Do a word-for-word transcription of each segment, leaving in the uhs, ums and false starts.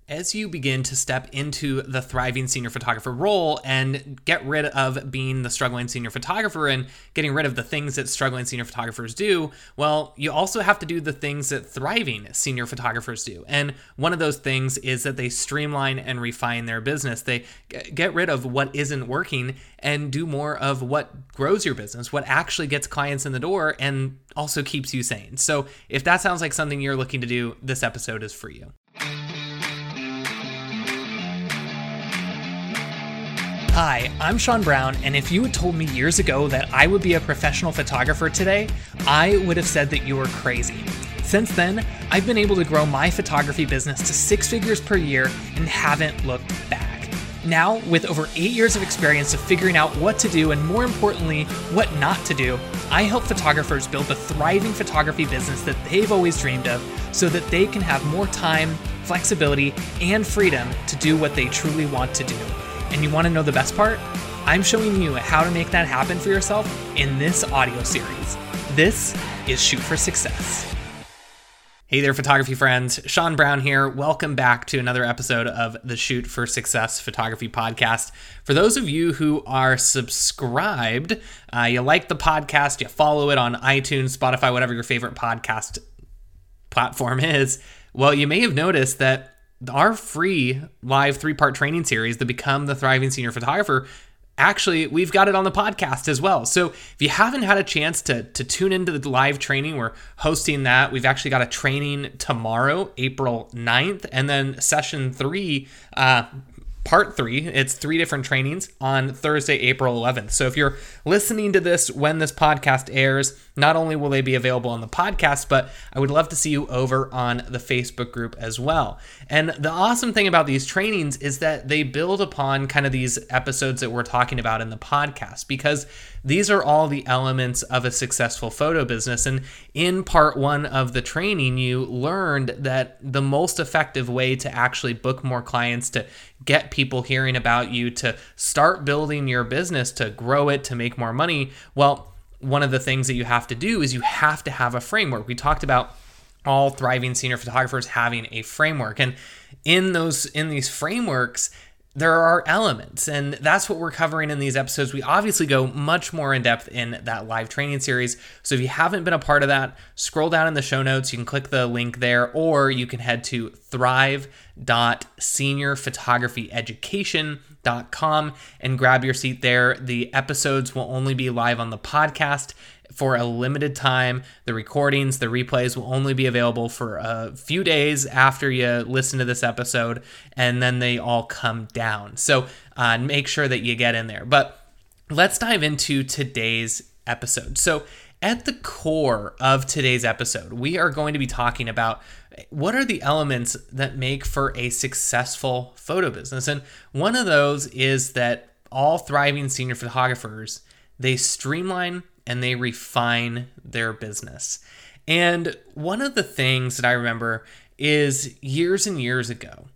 As you begin to step into the thriving senior photographer role and get rid of being the struggling senior photographer and getting rid of the things that struggling senior photographers do, well, you also have to do the things that thriving senior photographers do. And one of those things is that they streamline and refine their business. They get rid of what isn't working and do more of what grows your business, what actually gets clients in the door and also keeps you sane. So if that sounds like something you're looking to do, this episode is for you. Hi, I'm Sean Brown, and if you had told me years ago that I would be a professional photographer today, I would have said that you were crazy. Since then, I've been able to grow my photography business to six figures per year and haven't looked back. Now, with over eight years of experience of figuring out what to do and more importantly, what not to do, I help photographers build the thriving photography business that they've always dreamed of so that they can have more time, flexibility, and freedom to do what they truly want to do. And you want to know the best part? I'm showing you how to make that happen for yourself in this audio series. This is Shoot for Success. Hey there, photography friends. Sean Brown here. Welcome back to another episode of the Shoot for Success Photography Podcast. For those of you who are subscribed, uh, you like the podcast, you follow it on iTunes, Spotify, whatever your favorite podcast platform is, well, you may have noticed that our free live three-part training series, the Become the Thriving Senior Photographer, actually, we've got it on the podcast as well. So if you haven't had a chance to, to tune into the live training, we're hosting that. We've actually got a training tomorrow, April ninth, and then session three, uh, part three, it's three different trainings on Thursday, April eleventh. So if you're listening to this when this podcast airs, not only will they be available on the podcast, but I would love to see you over on the Facebook group as well. And the awesome thing about these trainings is that they build upon kind of these episodes that we're talking about in the podcast, because these are all the elements of a successful photo business. And in part one of the training, you learned that the most effective way to actually book more clients, to get people hearing about you, to start building your business, to grow it, to make more money, well, one of the things that you have to do is you have to have a framework. We talked about all thriving senior photographers having a framework. And in those, in these frameworks, there are elements, and that's what we're covering in these episodes. We obviously go much more in depth in that live training series. So if you haven't been a part of that, scroll down in the show notes. You can click the link there, or you can head to thrive dot senior photography education dot com and grab your seat there. The episodes will only be live on the podcast for a limited time. The recordings, the replays will only be available for a few days after you listen to this episode, and then they all come down. So uh, make sure that you get in there. But let's dive into today's episode. So at the core of today's episode, we are going to be talking about what are the elements that make for a successful photo business. And one of those is that all thriving senior photographers, they streamline and they refine their business. And one of the things that I remember is years and years ago,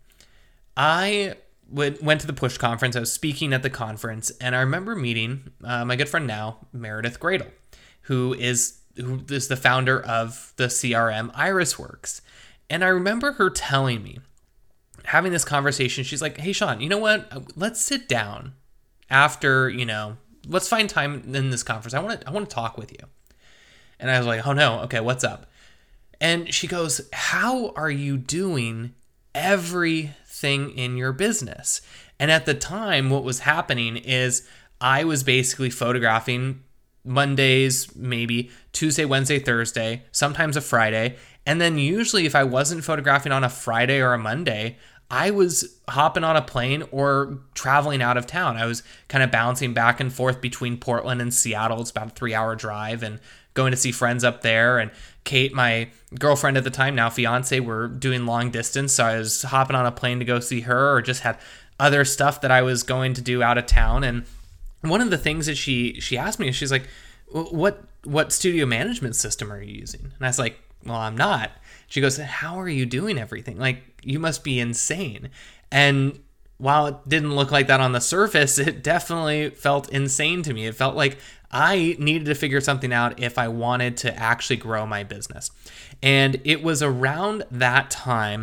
I would, went to the Push conference. I was speaking at the conference, and I remember meeting uh, my good friend now, Meredith Gradle, who is who is the founder of the C R M Irisworks. And I remember her telling me, having this conversation, she's like, hey, Sean, you know what? Let's sit down after, you know, let's find time in this conference. I want to I want to talk with you. And I was like, oh no, okay, what's up? And she goes, how are you doing everything in your business? And at the time, what was happening is I was basically photographing Mondays, maybe Tuesday, Wednesday, Thursday, sometimes a Friday. And then usually if I wasn't photographing on a Friday or a Monday, I was hopping on a plane or traveling out of town. I was kind of bouncing back and forth between Portland and Seattle. It's about a three hour drive, and going to see friends up there. And Kate, my girlfriend at the time, now fiance, were doing long distance. So I was hopping on a plane to go see her, or just had other stuff that I was going to do out of town. And one of the things that she, she asked me, she's like, what, what studio management system are you using? And I was like, well, I'm not. She goes, how are you doing everything? Like, you must be insane. And while it didn't look like that on the surface, it definitely felt insane to me. It felt like I needed to figure something out if I wanted to actually grow my business. And it was around that time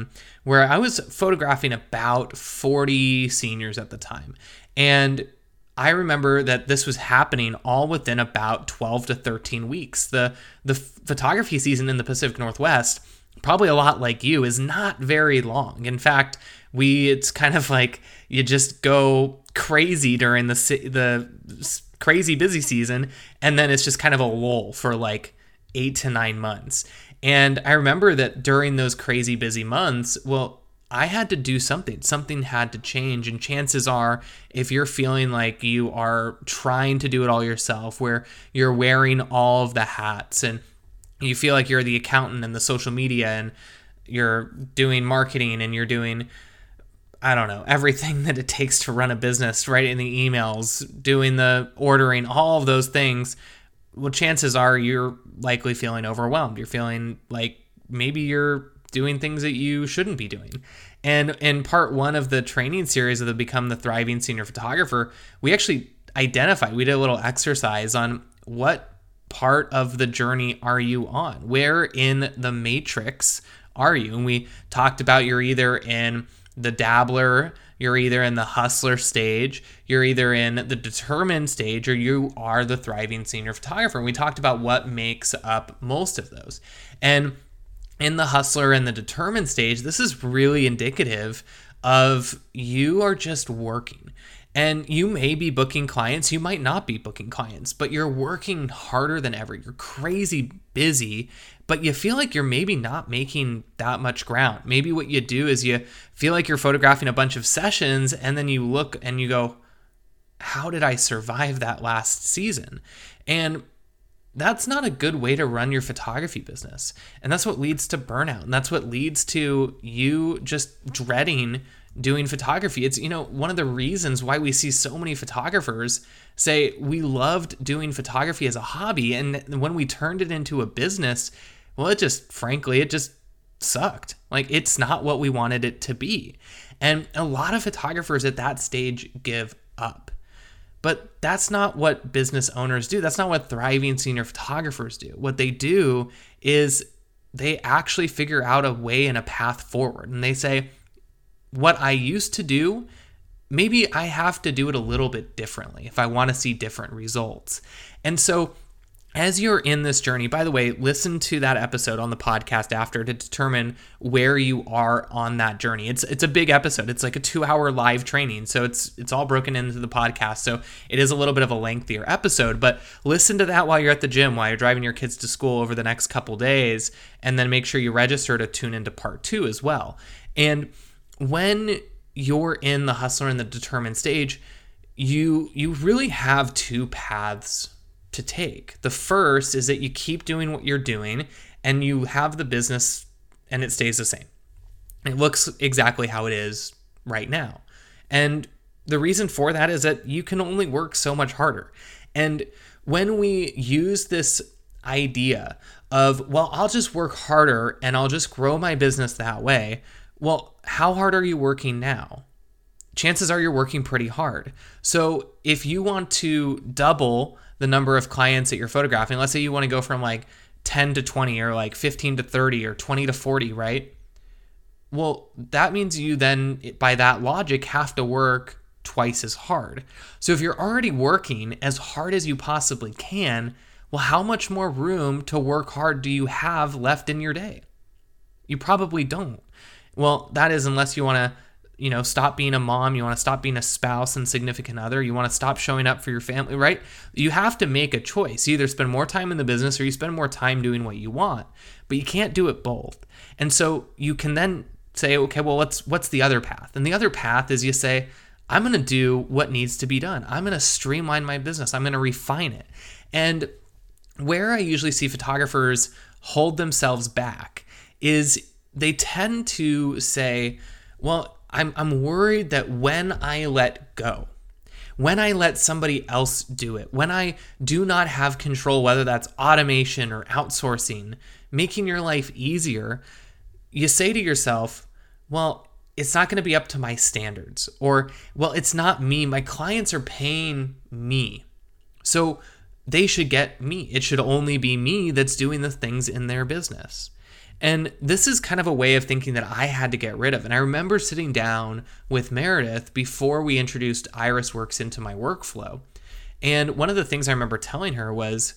where I was photographing about forty seniors at the time. And I remember that this was happening all within about twelve to thirteen weeks. The the photography season in the Pacific Northwest, probably a lot like you, is not very long. In fact, we it's kind of like you just go crazy during the the crazy busy season, and then it's just kind of a lull for like eight to nine months. And I remember that during those crazy busy months, well, I had to do something. Something had to change. And chances are, if you're feeling like you are trying to do it all yourself, where you're wearing all of the hats and you feel like you're the accountant and the social media and you're doing marketing and you're doing, I don't know, everything that it takes to run a business, writing the emails, doing the ordering, all of those things, well, chances are you're likely feeling overwhelmed. You're feeling like maybe you're doing things that you shouldn't be doing. And in part one of the training series of the Become the Thriving Senior Photographer, we actually identified, we did a little exercise on what part of the journey are you on? Where in the matrix are you? And we talked about you're either in the dabbler, you're either in the hustler stage, you're either in the determined stage, or you are the thriving senior photographer. And we talked about what makes up most of those. And in the hustler and the determined stage, this is really indicative of you are just working. And you may be booking clients, you might not be booking clients, but you're working harder than ever. You're crazy busy, but you feel like you're maybe not making that much ground. Maybe what you do is you feel like you're photographing a bunch of sessions, and then you look and you go, how did I survive that last season? And that's not a good way to run your photography business. And that's what leads to burnout. And that's what leads to you just dreading doing photography. It's, you know, one of the reasons why we see so many photographers say we loved doing photography as a hobby. And when we turned it into a business, well, it just, frankly, it just sucked. Like, it's not what we wanted it to be. And a lot of photographers at that stage give up. But that's not what business owners do. That's not what thriving senior photographers do. What they do is they actually figure out a way and a path forward. And they say, what I used to do, maybe I have to do it a little bit differently if I want to see different results. And so as you're in this journey, by the way, listen to that episode on the podcast after to determine where you are on that journey. It's it's a big episode. It's like a two-hour live training, so it's it's all broken into the podcast. So it is a little bit of a lengthier episode, but listen to that while you're at the gym, while you're driving your kids to school over the next couple days, and then make sure you register to tune into part two as well. And when you're in the hustler and the determined stage, you you really have two paths to take. The first is that you keep doing what you're doing and you have the business and it stays the same. It looks exactly how it is right now. And the reason for that is that you can only work so much harder. And when we use this idea of, well, I'll just work harder and I'll just grow my business that way, well, how hard are you working now? Chances are you're working pretty hard. So if you want to double the number of clients that you're photographing, let's say you want to go from like ten to twenty or like fifteen to thirty or twenty to forty, right? Well, that means you then, by that logic, have to work twice as hard. So if you're already working as hard as you possibly can, well, how much more room to work hard do you have left in your day? You probably don't. Well, that is unless you want to, you know, stop being a mom, you want to stop being a spouse and significant other, you want to stop showing up for your family, right? You have to make a choice. You either spend more time in the business or you spend more time doing what you want, but you can't do it both. And so you can then say, okay, well, what's what's the other path? And the other path is you say, I'm going to do what needs to be done. I'm going to streamline my business. I'm going to refine it. And where I usually see photographers hold themselves back is they tend to say, well, I'm I'm worried that when I let go, when I let somebody else do it, when I do not have control, whether that's automation or outsourcing, making your life easier, you say to yourself, well, it's not going to be up to my standards, or, well, it's not me. My clients are paying me, so they should get me. It should only be me that's doing the things in their business. And this is kind of a way of thinking that I had to get rid of. And I remember sitting down with Meredith before we introduced IrisWorks into my workflow. And one of the things I remember telling her was,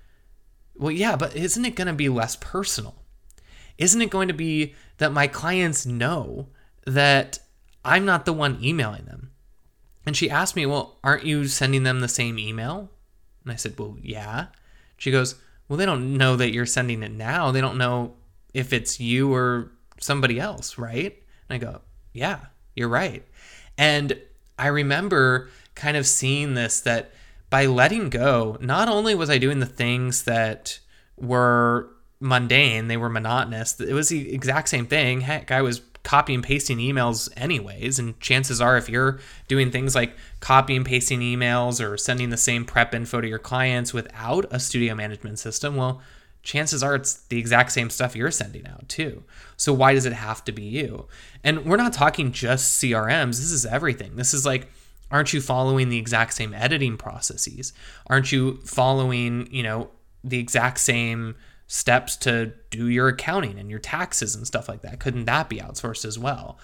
well, yeah, but isn't it going to be less personal? Isn't it going to be that my clients know that I'm not the one emailing them? And she asked me, well, aren't you sending them the same email? And I said, well, yeah. She goes, well, they don't know that you're sending it now. They don't know if it's you or somebody else, right? And I go, yeah, you're right. And I remember kind of seeing this, that by letting go, not only was I doing the things that were mundane, they were monotonous. It was the exact same thing. Heck, I was copy and pasting emails anyways. And chances are, if you're doing things like copy and pasting emails or sending the same prep info to your clients without a studio management system, well, chances are it's the exact same stuff you're sending out too. So why does it have to be you? And we're not talking just C R Ms. This is everything. This is like, aren't you following the exact same editing processes? Aren't you following, you know, the exact same steps to do your accounting and your taxes and stuff like that? Couldn't that be outsourced as well?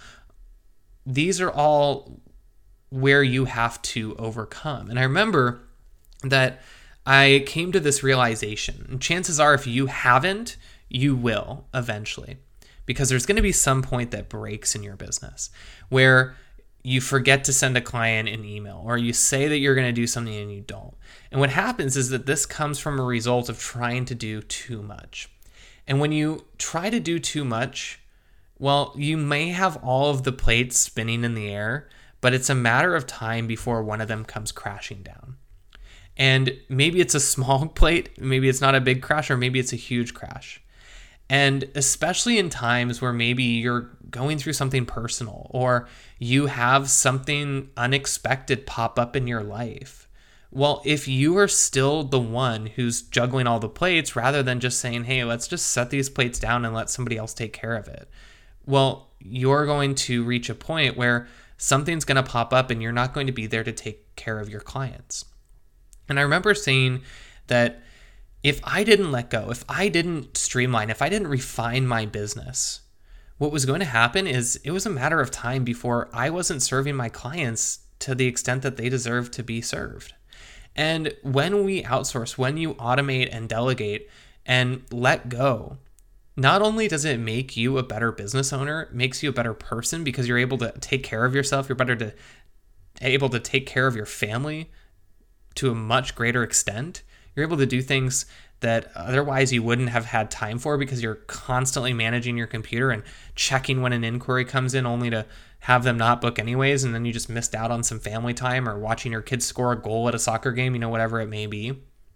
These are all where you have to overcome. And I remember that I came to this realization, and chances are if you haven't, you will eventually, because there's going to be some point that breaks in your business where you forget to send a client an email, or you say that you're going to do something and you don't. And what happens is that this comes from a result of trying to do too much. And when you try to do too much, well, you may have all of the plates spinning in the air, but it's a matter of time before one of them comes crashing down. And maybe it's a small plate, maybe it's not a big crash, or maybe it's a huge crash. And especially in times where maybe you're going through something personal, or you have something unexpected pop up in your life. Well, if you are still the one who's juggling all the plates, rather than just saying, hey, let's just set these plates down and let somebody else take care of it, well, you're going to reach a point where something's going to pop up and you're not going to be there to take care of your clients. And I remember saying that if I didn't let go, if I didn't streamline, if I didn't refine my business, what was going to happen is it was a matter of time before I wasn't serving my clients to the extent that they deserve to be served. And when we outsource, when you automate and delegate and let go, not only does it make you a better business owner, it makes you a better person because you're able to take care of yourself. You're better to able to take care of your family to a much greater extent. You're able to do things that otherwise you wouldn't have had time for because you're constantly managing your computer and checking when an inquiry comes in only to have them not book anyways, and then you just missed out on some family time or watching your kids score a goal at a soccer game, you know, whatever it may be.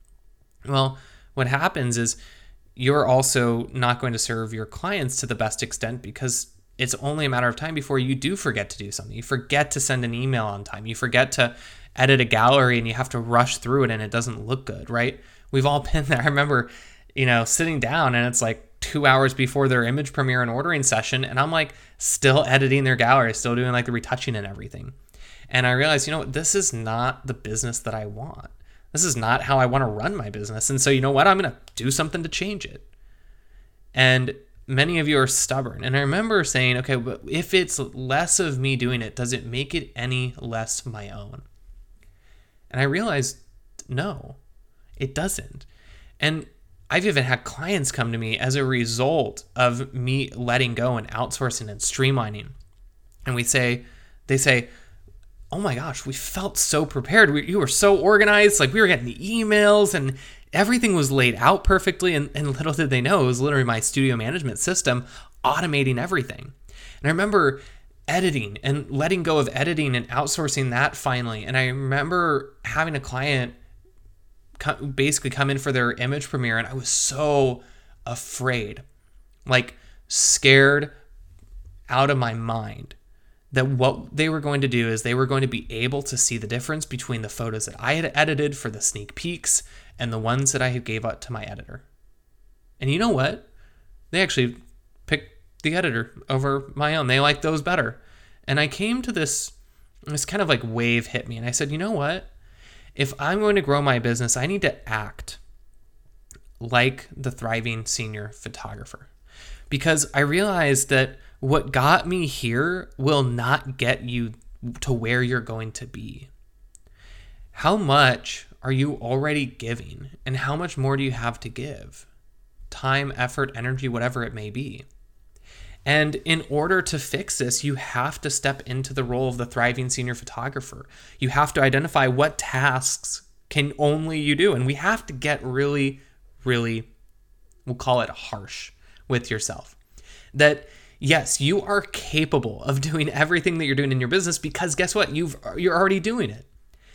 Well, what happens is you're also not going to serve your clients to the best extent because it's only a matter of time before you do forget to do something. You forget to send an email on time. You forget to edit a gallery and you have to rush through it and it doesn't look good, right? We've all been there. I remember, you know, sitting down and it's like two hours before their image premiere and ordering session, and I'm like still editing their gallery, still doing like the retouching and everything. And I realized, you know what, this is not the business that I want. This is not how I want to run my business. And so, you know what, I'm going to do something to change it. And many of you are stubborn. And I remember saying, okay, but if it's less of me doing it, does it make it any less my own? And I realized, no, it doesn't. And I've even had clients come to me as a result of me letting go and outsourcing and streamlining. And we say, they say, oh my gosh, we felt so prepared. We, you were so organized. Like we were getting the emails and everything was laid out perfectly. And, and little did they know, it was literally my studio management system automating everything. And I remember editing and letting go of editing and outsourcing that finally. And I remember having a client basically come in for their image premiere, and I was so afraid, like scared out of my mind, that what they were going to do is they were going to be able to see the difference between the photos that I had edited for the sneak peeks and the ones that I had gave out to my editor. And you know what? They actually picked the editor over my own. They liked those better. And I came to this, this kind of like wave hit me, and I said, you know what? If I'm going to grow my business, I need to act like the thriving senior photographer. because I realized that what got me here will not get you to where you're going to be. How much are you already giving, and how much more do you have to give? Time, effort, energy, whatever it may be. And in order to fix this, you have to step into the role of the thriving senior photographer. You have to identify what tasks can only you do. And we have to get really, really, we'll call it harsh with yourself. That yes, you are capable of doing everything that you're doing in your business, because guess what? You've, you're already doing it.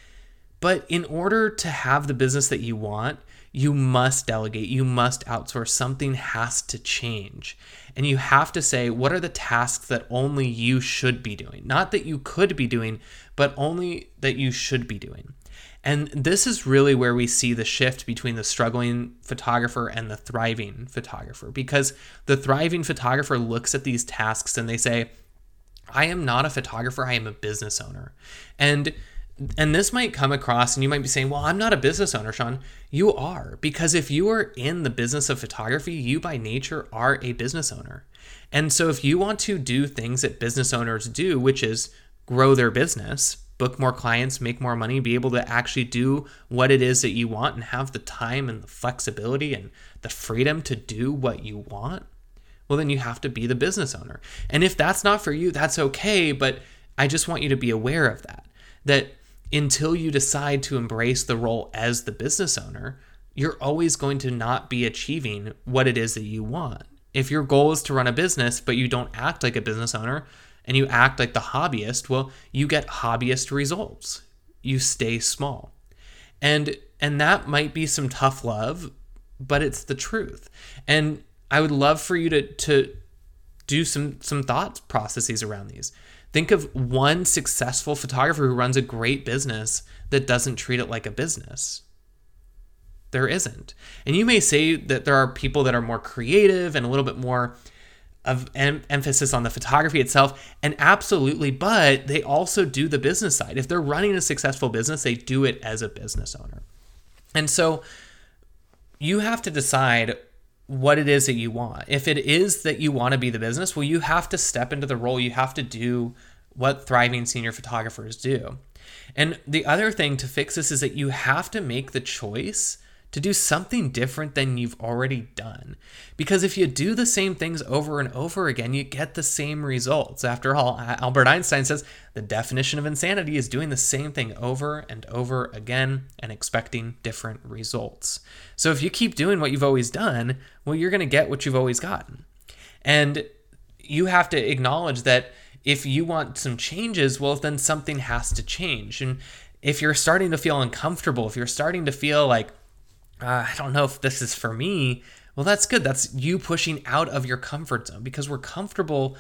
But in order to have the business that you want, you must delegate, you must outsource. Something has to change. And you have to say, what are the tasks that only you should be doing? Not that you could be doing, but only that you should be doing. And this is really where we see the shift between the struggling photographer and the thriving photographer, because the thriving photographer looks at these tasks and they say, I am not a photographer, I am a business owner. And And this might come across and you might be saying, well, I'm not a business owner, Sean. You are, because if you are in the business of photography, you by nature are a business owner. And so if you want to do things that business owners do, which is grow their business, book more clients, make more money, be able to actually do what it is that you want and have the time and the flexibility and the freedom to do what you want, well, then you have to be the business owner. And if that's not for you, that's okay. But I just want you to be aware of that, that until you decide to embrace the role as the business owner, you're always going to not be achieving what it is that you want. If your goal is to run a business, but you don't act like a business owner and you act like the hobbyist, well, you get hobbyist results. You stay small. And and that might be some tough love, but it's the truth. And I would love for you to to do some some thought processes around these. Think of one successful photographer who runs a great business that doesn't treat it like a business. There isn't. And you may say that there are people that are more creative and a little bit more of em- emphasis on the photography itself, and absolutely, but they also do the business side. If they're running a successful business, they do it as a business owner. And so you have to decide what it is that you want. If it is that you want to be the business, well, you have to step into the role. You have to do what thriving senior photographers do. And the other thing to fix this is that you have to make the choice to do something different than you've already done. Because if you do the same things over and over again, you get the same results. After all, Albert Einstein says the definition of insanity is doing the same thing over and over again and expecting different results. So if you keep doing what you've always done, well, you're going to get what you've always gotten. And you have to acknowledge that if you want some changes, well, then something has to change. And if you're starting to feel uncomfortable, if you're starting to feel like, Uh, I don't know if this is for me, well, that's good. That's you pushing out of your comfort zone, because we're comfortable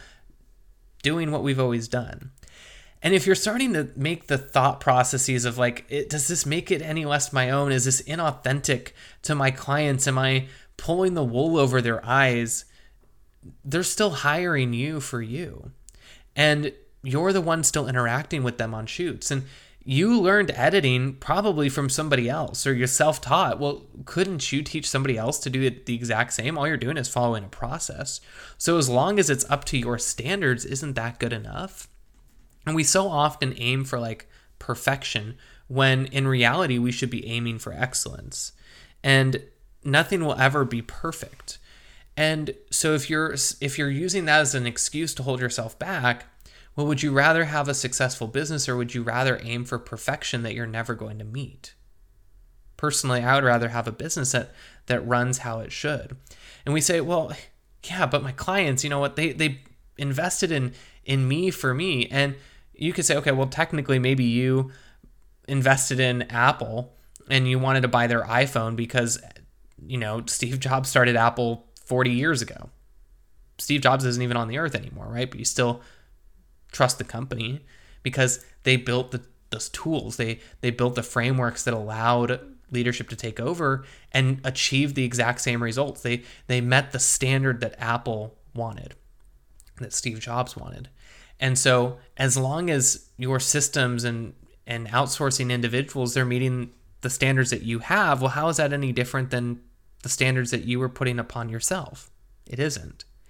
doing what we've always done. And if you're starting to make the thought processes of like, it, does this make it any less my own? Is this inauthentic to my clients? Am I pulling the wool over their eyes? They're still hiring you for you. And you're the one still interacting with them on shoots. And you learned editing probably from somebody else, or you're self-taught. Well, couldn't you teach somebody else to do it the exact same? All you're doing is following a process. So as long as it's up to your standards, isn't that good enough? And we so often aim for like perfection when in reality we should be aiming for excellence. And nothing will ever be perfect. And so if you're if you're using that as an excuse to hold yourself back, well, would you rather have a successful business, or would you rather aim for perfection that you're never going to meet? Personally, I would rather have a business that, that runs how it should. And we say, well, yeah, but my clients, you know what, they they invested in in me for me. And you could say, okay, well, technically maybe you invested in Apple and you wanted to buy their iPhone because, you know, Steve Jobs started Apple forty years ago. Steve Jobs isn't even on the earth anymore, right? But you still trust the company because they built the, those tools. They they built the frameworks that allowed leadership to take over and achieve the exact same results. They they met the standard that Apple wanted, that Steve Jobs wanted. And so as long as your systems and, and outsourcing individuals, they're meeting the standards that you have, well, how is that any different than the standards that you were putting upon yourself? It isn't.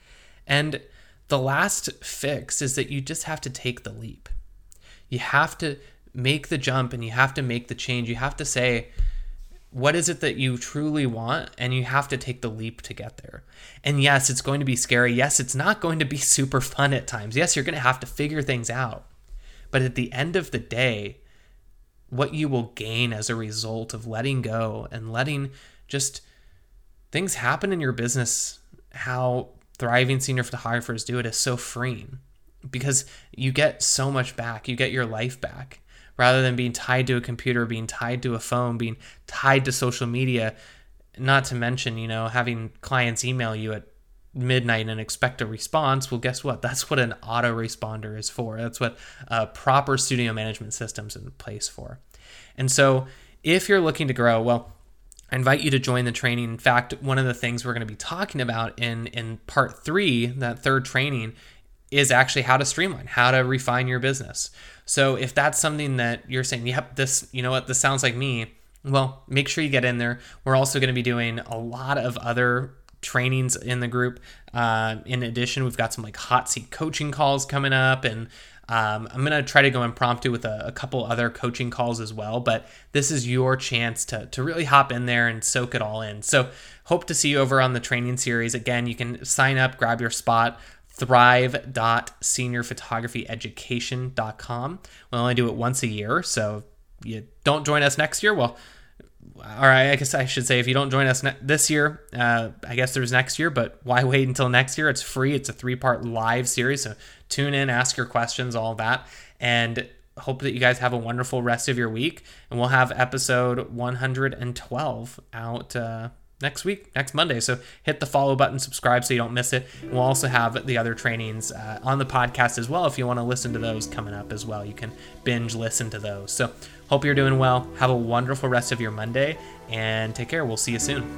And the last fix is that you just have to take the leap. You have to make the jump and you have to make the change. You have to say, what is it that you truly want? And you have to take the leap to get there. And yes, it's going to be scary. Yes, it's not going to be super fun at times. Yes, you're going to have to figure things out. But at the end of the day, what you will gain as a result of letting go and letting just things happen in your business, how thriving senior photographers do it, is so freeing, because you get so much back. You get your life back rather than being tied to a computer, being tied to a phone, being tied to social media. Not to mention, you know, having clients email you at midnight and expect a response. Well, guess what? That's what an autoresponder is for. That's what uh, proper studio management systems in place for. And so if you're looking to grow, well, I invite you to join the training. In fact, one of the things we're going to be talking about in, in part three, that third training, is actually how to streamline, how to refine your business. So if that's something that you're saying, yep, this, you know what, this sounds like me, well, make sure you get in there. We're also going to be doing a lot of other trainings in the group. Uh, in addition, we've got some like hot seat coaching calls coming up, and Um, I'm going to try to go impromptu with a, a couple other coaching calls as well, but this is your chance to, to really hop in there and soak it all in. So hope to see you over on the training series. Again, you can sign up, grab your spot, thrive dot senior photography education dot com. We only do it once a year, so if you don't join us next year, well, all right, I guess I should say if you don't join us ne- this year, uh, I guess there's next year, but why wait until next year? It's free. It's a three-part live series, so tune in, ask your questions, all of that, and hope that you guys have a wonderful rest of your week, and we'll have episode one hundred twelve out uh, next week, next Monday, so hit the follow button, subscribe so you don't miss it. We'll also have the other trainings uh, on the podcast as well. If you want to listen to those coming up as well, you can binge listen to those. So hope you're doing well. Have a wonderful rest of your Monday, and take care. We'll see you soon.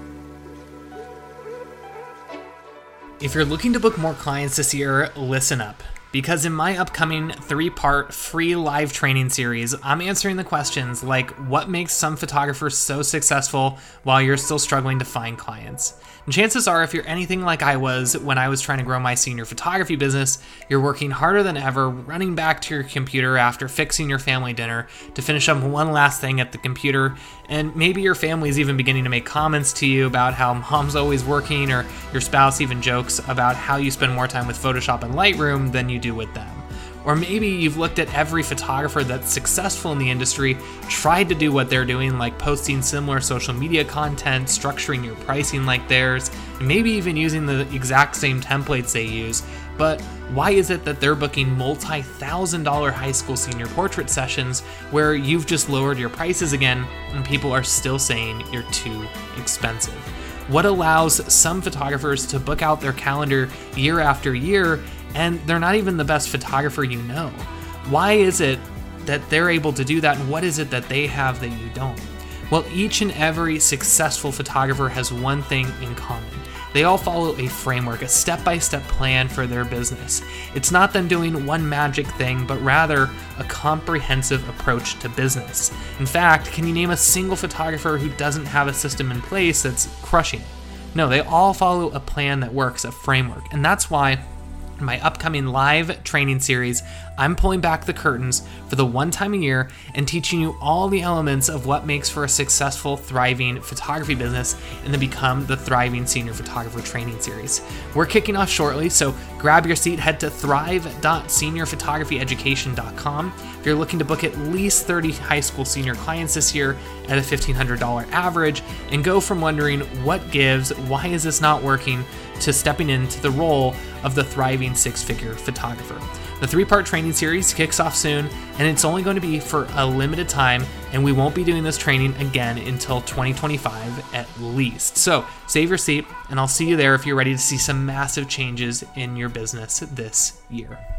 If you're looking to book more clients this year, listen up. Because in my upcoming three-part free live training series, I'm answering the questions like what makes some photographers so successful while you're still struggling to find clients. And chances are, if you're anything like I was when I was trying to grow my senior photography business, you're working harder than ever, running back to your computer after fixing your family dinner to finish up one last thing at the computer, and maybe your family's even beginning to make comments to you about how mom's always working, or your spouse even jokes about how you spend more time with Photoshop and Lightroom than you do with them. Or maybe you've looked at every photographer that's successful in the industry, tried to do what they're doing, like posting similar social media content, structuring your pricing like theirs, and maybe even using the exact same templates they use. But why is it that they're booking multi-thousand dollar high school senior portrait sessions where you've just lowered your prices again and people are still saying you're too expensive? What allows some photographers to book out their calendar year after year and they're not even the best photographer you know? Why is it that they're able to do that, and what is it that they have that you don't? Well, each and every successful photographer has one thing in common. They all follow a framework, a step-by-step plan for their business. It's not them doing one magic thing, but rather a comprehensive approach to business. In fact, can you name a single photographer who doesn't have a system in place that's crushing it? No, they all follow a plan that works, a framework. And that's why in my upcoming live training series, I'm pulling back the curtains for the one time a year and teaching you all the elements of what makes for a successful, thriving photography business in the Become the Thriving Senior Photographer training series. We're kicking off shortly, so grab your seat, head to thrive dot senior photography education dot com. If you're looking to book at least thirty high school senior clients this year at a fifteen hundred dollars average and go from wondering what gives, why is this not working, to stepping into the role of the thriving six-figure photographer. The three-part training series kicks off soon, and it's only going to be for a limited time, and we won't be doing this training again until twenty twenty-five at least. So save your seat, and I'll see you there if you're ready to see some massive changes in your business this year.